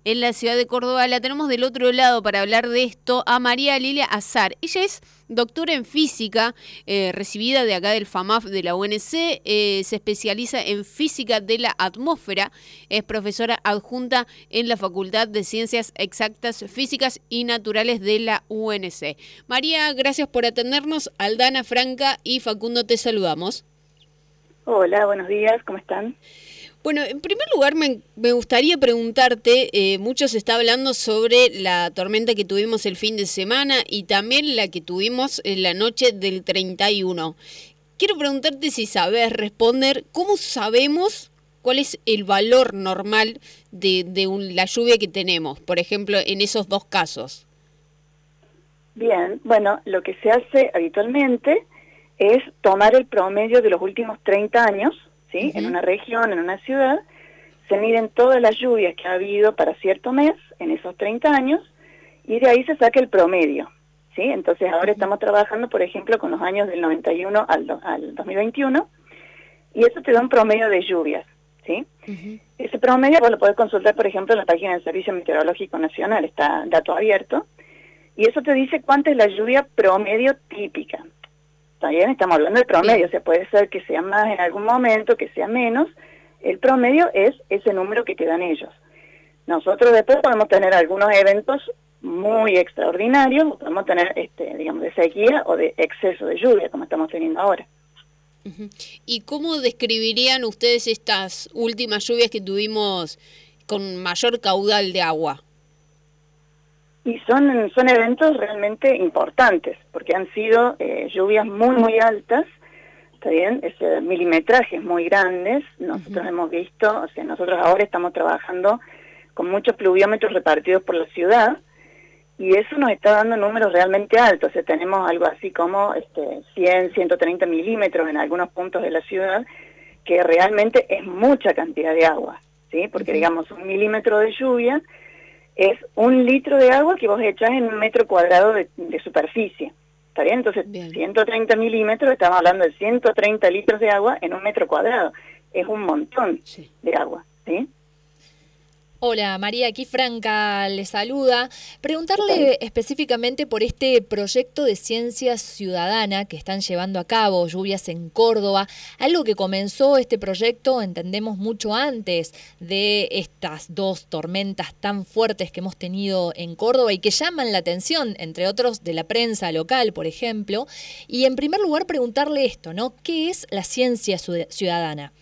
en la ciudad de Córdoba. La tenemos del otro lado para hablar de esto a María Lilia Azar. Ella es doctora en física, recibida de acá del FAMAF de la UNC, se especializa en física de la atmósfera, es profesora adjunta en la Facultad de Ciencias Exactas, Físicas y Naturales de la UNC. María, gracias por atendernos. Aldana, Franca y Facundo te saludamos. Hola, buenos días, ¿cómo están? Bueno, en primer lugar me gustaría preguntarte, mucho se está hablando sobre la tormenta que tuvimos el fin de semana y también la que tuvimos en la noche del 31. Quiero preguntarte si sabes responder, ¿cómo sabemos cuál es el valor normal de la lluvia que tenemos, por ejemplo, en esos dos casos? Bien, bueno, lo que se hace habitualmente es tomar el promedio de los últimos 30 años, ¿sí? En una región, en una ciudad, se miden todas las lluvias que ha habido para cierto mes en esos 30 años y de ahí se saca el promedio, ¿sí? Entonces ahora estamos trabajando, por ejemplo, con los años del 91 al 2021 y eso te da un promedio de lluvias, ¿sí? Ese promedio vos lo podés consultar, por ejemplo, en la página del Servicio Meteorológico Nacional, está dato abierto, y eso te dice cuánta es la lluvia promedio típica. También estamos hablando de promedio, o sea, puede ser que sea más en algún momento, que sea menos. El promedio es ese número que te dan ellos. Nosotros después podemos tener algunos eventos muy extraordinarios, podemos tener, digamos, de sequía o de exceso de lluvia, como estamos teniendo ahora. ¿Y cómo describirían ustedes estas últimas lluvias que tuvimos con mayor caudal de agua? Y son eventos realmente importantes, porque han sido lluvias muy altas, ¿está bien? Milimetrajes muy grandes. Nosotros hemos visto, o sea, nosotros ahora estamos trabajando con muchos pluviómetros repartidos por la ciudad, y eso nos está dando números realmente altos. O sea, tenemos algo así como 100, 130 milímetros en algunos puntos de la ciudad, que realmente es mucha cantidad de agua, ¿sí? Porque, digamos, 1 milímetro de lluvia es 1 litro de agua que vos echás en 1 metro cuadrado de superficie, ¿está bien? Entonces, 130 milímetros, estamos hablando de 130 litros de agua en 1 metro cuadrado. Es un montón de agua, ¿sí? Hola María, aquí Franca le saluda. Preguntarle específicamente por este proyecto de ciencia ciudadana que están llevando a cabo, Lluvias en Córdoba, algo que comenzó este proyecto, entendemos, mucho antes de estas dos tormentas tan fuertes que hemos tenido en Córdoba y que llaman la atención, entre otros, de la prensa local, por ejemplo. Y en primer lugar preguntarle esto, ¿no? ¿Qué es la ciencia ciudadana?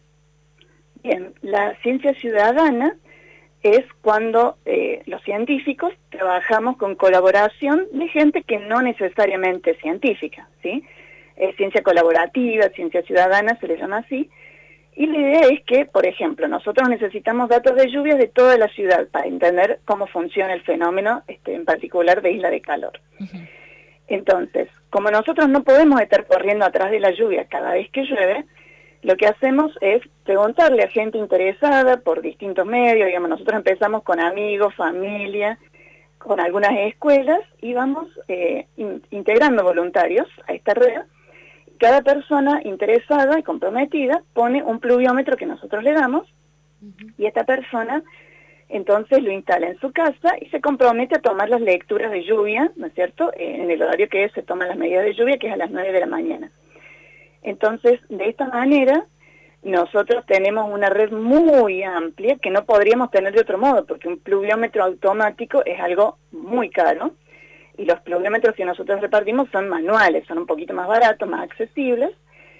Bien, la ciencia ciudadana es cuando los científicos trabajamos con colaboración de gente que no necesariamente es científica, ¿sí? Es ciencia colaborativa, ciencia ciudadana, se le llama así, y la idea es que, por ejemplo, nosotros necesitamos datos de lluvias de toda la ciudad para entender cómo funciona el fenómeno, en particular de isla de calor. Entonces, como nosotros no podemos estar corriendo atrás de la lluvia cada vez que llueve, lo que hacemos es preguntarle a gente interesada por distintos medios. Digamos, nosotros empezamos con amigos, familia, con algunas escuelas y vamos integrando voluntarios a esta red. Cada persona interesada y comprometida pone un pluviómetro que nosotros le damos y esta persona entonces lo instala en su casa y se compromete a tomar las lecturas de lluvia, ¿no es cierto?, en el horario que se toman las medidas de lluvia, que es a las 9 de la mañana. Entonces, de esta manera, nosotros tenemos una red muy amplia que no podríamos tener de otro modo, porque un pluviómetro automático es algo muy caro, y los pluviómetros que nosotros repartimos son manuales, son un poquito más baratos, más accesibles,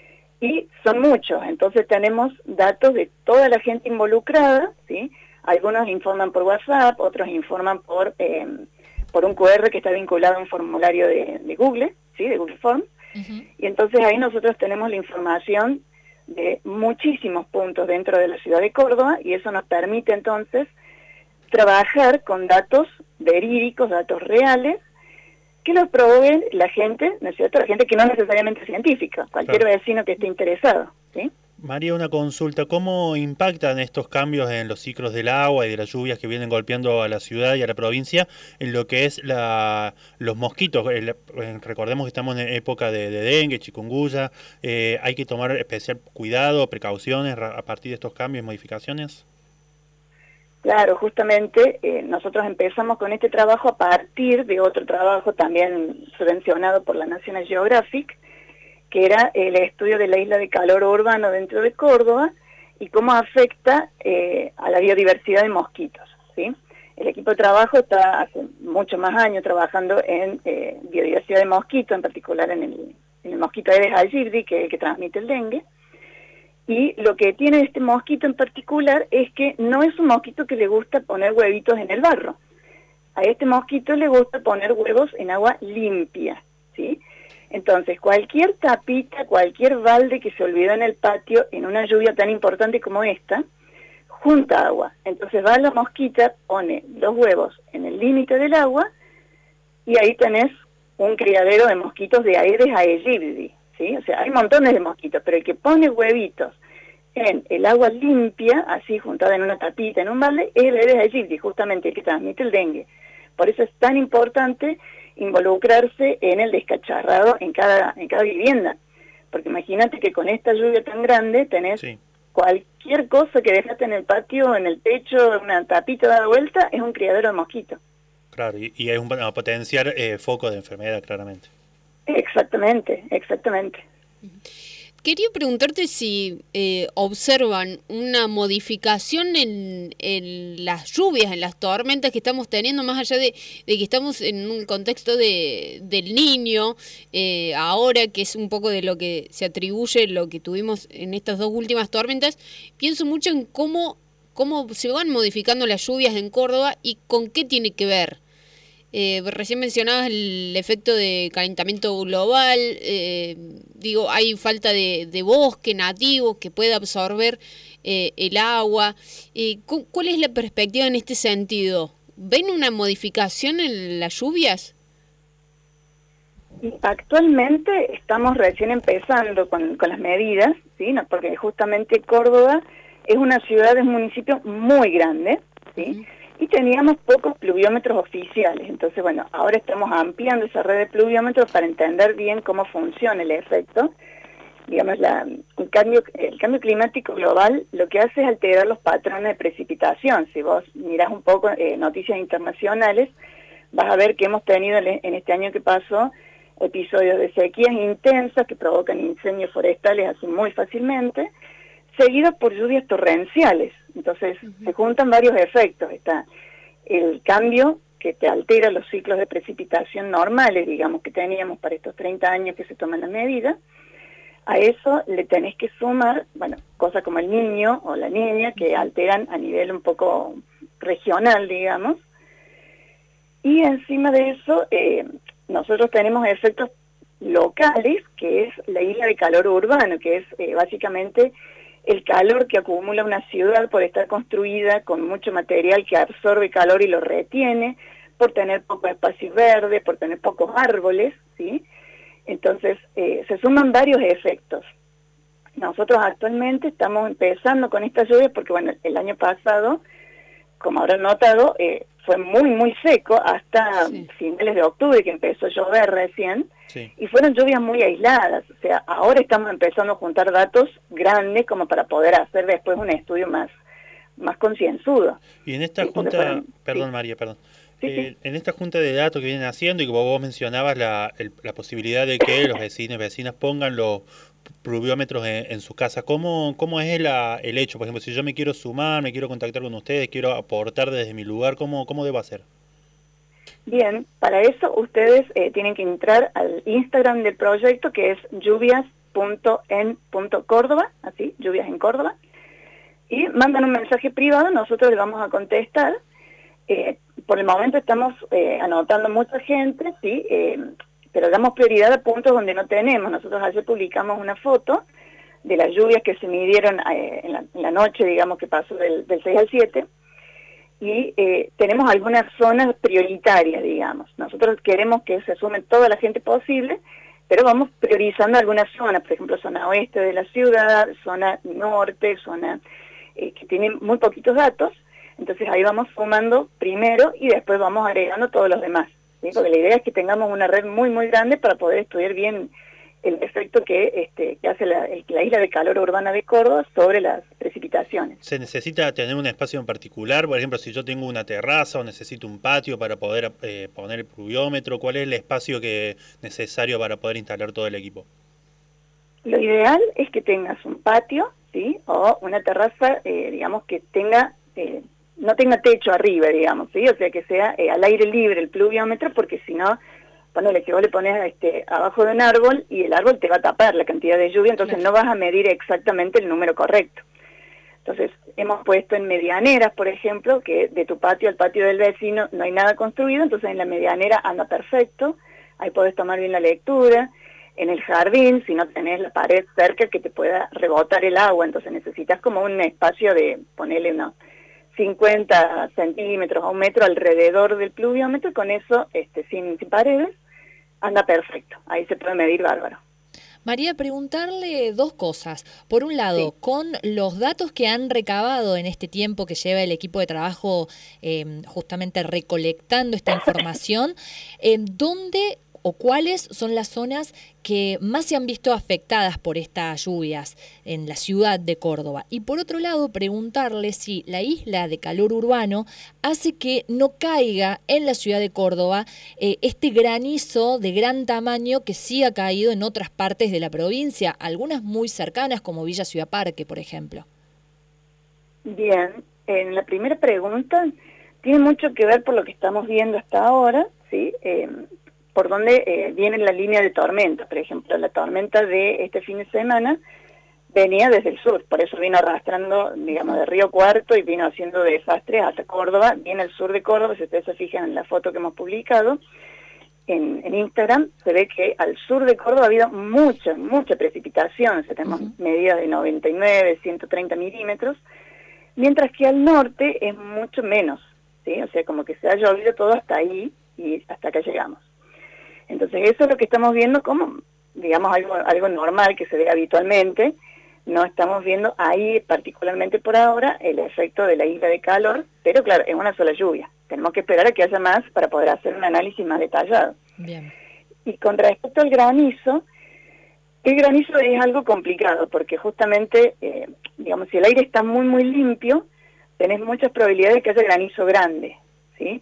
y son muchos. Entonces tenemos datos de toda la gente involucrada, ¿sí? Algunos informan por WhatsApp, otros informan por un QR que está vinculado a un formulario de Google, ¿sí? De Google Forms. Y entonces ahí nosotros tenemos la información de muchísimos puntos dentro de la ciudad de Córdoba y eso nos permite entonces trabajar con datos verídicos, datos reales, que los provee la gente, ¿no es cierto? La gente que no necesariamente es científica, cualquier vecino que esté interesado, ¿sí? María, una consulta, ¿cómo impactan estos cambios en los ciclos del agua y de las lluvias que vienen golpeando a la ciudad y a la provincia en lo que es los mosquitos? Recordemos que estamos en época de dengue, chikungunya, ¿hay que tomar especial cuidado, precauciones a partir de estos cambios y modificaciones? Claro, justamente nosotros empezamos con este trabajo a partir de otro trabajo también subvencionado por la National Geographic, que era el estudio de la isla de calor urbano dentro de Córdoba y cómo afecta a la biodiversidad de mosquitos, ¿sí? El equipo de trabajo está hace muchos más años trabajando en biodiversidad de mosquitos, en particular en el mosquito Aedes aegypti, que es el que transmite el dengue. Y lo que tiene este mosquito en particular es que no es un mosquito que le gusta poner huevitos en el barro. A este mosquito le gusta poner huevos en agua limpia, ¿sí? Entonces, cualquier tapita, cualquier balde que se olvidó en el patio en una lluvia tan importante como esta, junta agua. Entonces va la mosquita, pone los huevos en el límite del agua y ahí tenés un criadero de mosquitos de Aedes aegypti, ¿sí? O sea, hay montones de mosquitos, pero el que pone huevitos en el agua limpia, así juntada en una tapita, en un balde, es el Aedes aegypti, justamente el que transmite el dengue. Por eso es tan importante involucrarse en el descacharrado en cada vivienda. Porque imagínate que con esta lluvia tan grande tenés cualquier cosa que dejaste en el patio, en el techo, una tapita dada vuelta, es un criadero de mosquitos. Claro, y es un potencial foco de enfermedad, claramente. Exactamente. Quería preguntarte si observan una modificación en las lluvias, en las tormentas que estamos teniendo, más allá de que estamos en un contexto del Niño, ahora que es un poco de lo que se atribuye lo que tuvimos en estas dos últimas tormentas. Pienso mucho en cómo se van modificando las lluvias en Córdoba y con qué tiene que ver. Recién mencionabas el efecto de calentamiento global, hay falta de bosque nativo que pueda absorber el agua. ¿Cuál es la perspectiva en este sentido? ¿Ven una modificación en las lluvias? Actualmente estamos recién empezando con las medidas, ¿sí? No, porque justamente Córdoba es una ciudad, es un municipio muy grande, ¿sí? Y teníamos pocos pluviómetros oficiales. Entonces, bueno, ahora estamos ampliando esa red de pluviómetros para entender bien cómo funciona el efecto. Digamos, el cambio climático global lo que hace es alterar los patrones de precipitación. Si vos mirás un poco noticias internacionales, vas a ver que hemos tenido en este año que pasó episodios de sequías intensas que provocan incendios forestales así muy fácilmente, seguidos por lluvias torrenciales. Entonces se juntan varios efectos. Está el cambio que te altera los ciclos de precipitación normales, digamos, que teníamos para estos 30 años que se toman las medidas. A eso le tenés que sumar, bueno, cosas como el Niño o la Niña, que alteran a nivel un poco regional, digamos. Y encima de eso, nosotros tenemos efectos locales, que es la isla de calor urbano, que es básicamente el calor que acumula una ciudad por estar construida con mucho material que absorbe calor y lo retiene, por tener poco espacio verde, por tener pocos árboles, ¿sí? Entonces, se suman varios efectos. Nosotros actualmente estamos empezando con estas lluvias porque, bueno, el año pasado, como habrán notado, fue muy, muy seco hasta finales de octubre, que empezó a llover recién, y fueron lluvias muy aisladas. O sea, ahora estamos empezando a juntar datos grandes como para poder hacer después un estudio más concienzudo. Y en esta junta, perdón María, perdón. En esta junta de datos que vienen haciendo, y como vos mencionabas la posibilidad de que los vecinos y vecinas pongan los pluviómetros en su casa, ¿cómo es el hecho? Por ejemplo, si yo me quiero sumar, me quiero contactar con ustedes, quiero aportar desde mi lugar, ¿cómo debo hacer? Bien, para eso ustedes tienen que entrar al Instagram del proyecto, que es lluvias.en.córdoba, así, lluvias en Córdoba, y mandan un mensaje privado, nosotros le vamos a contestar. Por el momento estamos anotando mucha gente, sí, pero damos prioridad a puntos donde no tenemos. Nosotros ayer publicamos una foto de las lluvias que se midieron en la noche, digamos, que pasó del 6 al 7, y tenemos algunas zonas prioritarias, digamos. Nosotros queremos que se sume toda la gente posible, pero vamos priorizando algunas zonas, por ejemplo, zona oeste de la ciudad, zona norte, zona que tiene muy poquitos datos. Entonces ahí vamos sumando primero y después vamos agregando todos los demás, ¿sí? Porque la idea es que tengamos una red muy, muy grande para poder estudiar bien el efecto que hace la isla de calor urbana de Córdoba sobre las precipitaciones. ¿Se necesita tener un espacio en particular? Por ejemplo, si yo tengo una terraza o necesito un patio para poder poner el pluviómetro, ¿cuál es el espacio necesario para poder instalar todo el equipo? Lo ideal es que tengas un patio, ¿sí? O una terraza, digamos, que no tenga techo arriba, digamos, ¿sí? O sea, que sea al aire libre el pluviómetro, porque si no, ponele que vos le pones abajo de un árbol y el árbol te va a tapar la cantidad de lluvia, entonces no vas a medir exactamente el número correcto. Entonces, hemos puesto en medianeras, por ejemplo, que de tu patio al patio del vecino no hay nada construido, entonces en la medianera anda perfecto, ahí podés tomar bien la lectura. En el jardín, si no tenés la pared cerca que te pueda rebotar el agua, entonces necesitas como un espacio de, ponerle unos 50 centímetros a 1 metro alrededor del pluviómetro, con eso, sin paredes, anda perfecto, ahí se puede medir bárbaro. María, preguntarle dos cosas. Por un lado, sí, con los datos que han recabado en este tiempo que lleva el equipo de trabajo justamente recolectando esta información, ¿dónde o cuáles son las zonas que más se han visto afectadas por estas lluvias en la ciudad de Córdoba? Y por otro lado, preguntarle si la isla de calor urbano hace que no caiga en la ciudad de Córdoba este granizo de gran tamaño que sí ha caído en otras partes de la provincia, algunas muy cercanas como Villa Ciudad Parque, por ejemplo. Bien, en la primera pregunta tiene mucho que ver por lo que estamos viendo hasta ahora, ¿sí? Por donde viene la línea de tormenta. Por ejemplo, la tormenta de este fin de semana venía desde el sur, por eso vino arrastrando, digamos, de Río Cuarto y vino haciendo desastres hasta Córdoba, viene al sur de Córdoba. Si ustedes se fijan en la foto que hemos publicado en Instagram, se ve que al sur de Córdoba ha habido mucha precipitación, o sea, tenemos medidas de 99, 130 milímetros, mientras que al norte es mucho menos, ¿sí? O sea, como que se ha llovido todo hasta ahí y hasta acá llegamos. Entonces eso es lo que estamos viendo como, digamos, algo normal que se ve habitualmente. No estamos viendo ahí, particularmente por ahora, el efecto de la isla de calor, pero claro, es una sola lluvia. Tenemos que esperar a que haya más para poder hacer un análisis más detallado. Bien. Y con respecto al granizo, el granizo es algo complicado, porque justamente, digamos, si el aire está muy limpio, tenés muchas probabilidades de que haya granizo grande, ¿sí?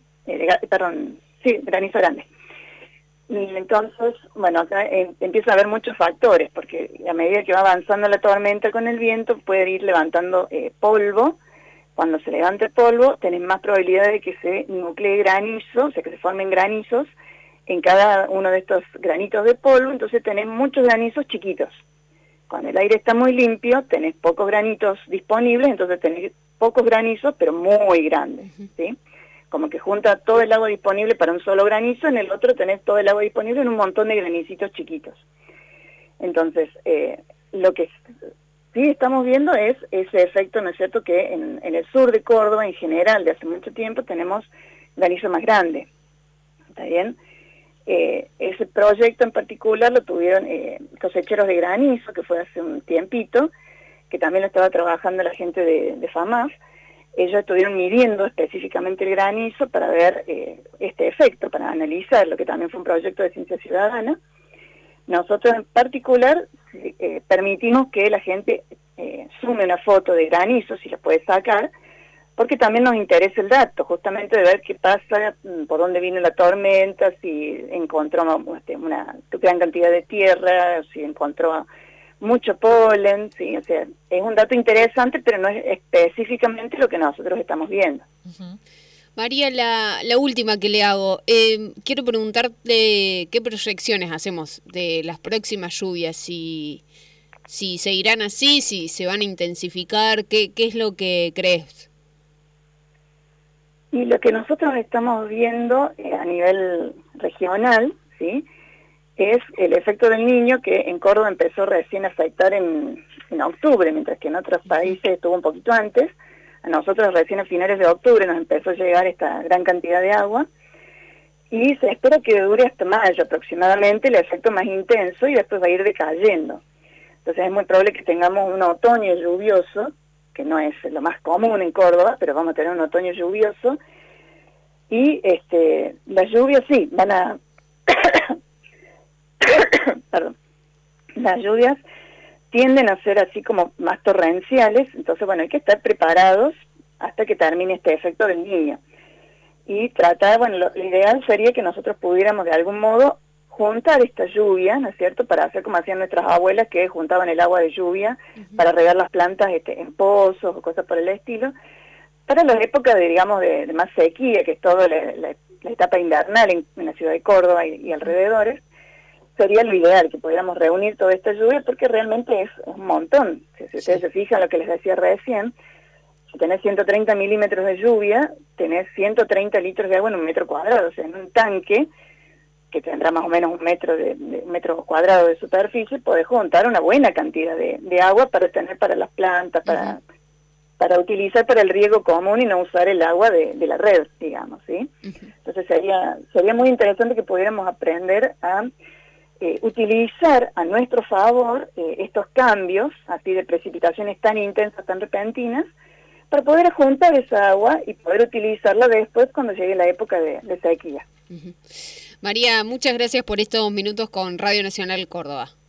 Granizo grande. Y entonces, bueno, acá empieza a haber muchos factores, porque a medida que va avanzando la tormenta con el viento, puede ir levantando polvo. Cuando se levanta el polvo, tenés más probabilidad de que se nuclee granizo, o sea, que se formen granizos en cada uno de estos granitos de polvo, entonces tenés muchos granizos chiquitos. Cuando el aire está muy limpio, tenés pocos granitos disponibles, entonces tenés pocos granizos, pero muy grandes, ¿sí? Como que junta todo el agua disponible para un solo granizo, en el otro tenés todo el agua disponible en un montón de granicitos chiquitos. Entonces, lo que sí estamos viendo es ese efecto, ¿no es cierto?, que en el sur de Córdoba, en general, de hace mucho tiempo, tenemos granizo más grande. ¿Está bien? Ese proyecto en particular lo tuvieron cosecheros de granizo, que fue hace un tiempito, que también lo estaba trabajando la gente de FAMAF. Ellos estuvieron midiendo específicamente el granizo para ver este efecto, para analizarlo, que también fue un proyecto de ciencia ciudadana. Nosotros en particular permitimos que la gente sume una foto de granizo, si la puede sacar, porque también nos interesa el dato, justamente de ver qué pasa, por dónde vino la tormenta, si encontró una gran cantidad de tierra, si encontró mucho polen, sí, o sea, es un dato interesante, pero no es específicamente lo que nosotros estamos viendo. María, la última que le hago, quiero preguntarte qué proyecciones hacemos de las próximas lluvias, si seguirán así, si se van a intensificar, qué es lo que crees. Y lo que nosotros estamos viendo a nivel regional, ¿sí?, es el efecto del Niño, que en Córdoba empezó recién a afectar en octubre, mientras que en otros países estuvo un poquito antes. A nosotros recién a finales de octubre nos empezó a llegar esta gran cantidad de agua, y se espera que dure hasta mayo aproximadamente el efecto más intenso, y después va a ir decayendo. Entonces es muy probable que tengamos un otoño lluvioso, que no es lo más común en Córdoba, pero vamos a tener un otoño lluvioso, y las lluvias sí, van a... Perdón. las lluvias tienden a ser así como más torrenciales, entonces bueno, hay que estar preparados hasta que termine este efecto del Niño. Y tratar, bueno, lo ideal sería que nosotros pudiéramos de algún modo juntar esta lluvia, ¿no es cierto?, para hacer como hacían nuestras abuelas, que juntaban el agua de lluvia para regar las plantas en pozos o cosas por el estilo, para las épocas de, digamos, de más sequía, que es toda la etapa invernal en la ciudad de Córdoba y alrededores. Sería lo ideal que pudiéramos reunir toda esta lluvia, porque realmente es un montón. Si ustedes se fijan lo que les decía recién, si tenés 130 milímetros de lluvia, tenés 130 litros de agua en un metro cuadrado, o sea, en un tanque que tendrá más o menos un metro cuadrado de superficie, podés juntar una buena cantidad de agua para tener para las plantas, para utilizar para el riego común y no usar el agua de la red, digamos, ¿sí? Entonces sería muy interesante que pudiéramos aprender a utilizar a nuestro favor estos cambios, así de precipitaciones tan intensas, tan repentinas, para poder juntar esa agua y poder utilizarla después cuando llegue la época de sequía. María, muchas gracias por estos minutos con Radio Nacional Córdoba.